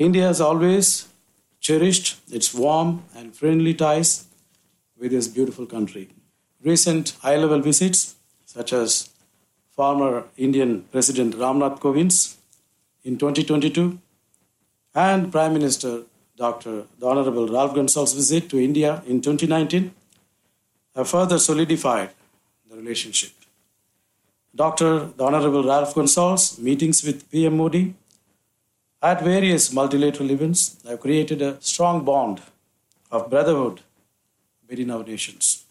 India has always cherished its warm and friendly ties with this beautiful country. Recent high-level visits, such as former Indian President Ramnath Kovind's in 2022 and Prime Minister the Honorable Ralph Gonsalves' visit to India in 2019, have further solidified the relationship. The Honorable Ralph Gonsalves' meetings with PM Modi at various multilateral events have created a strong bond of brotherhood between our nations.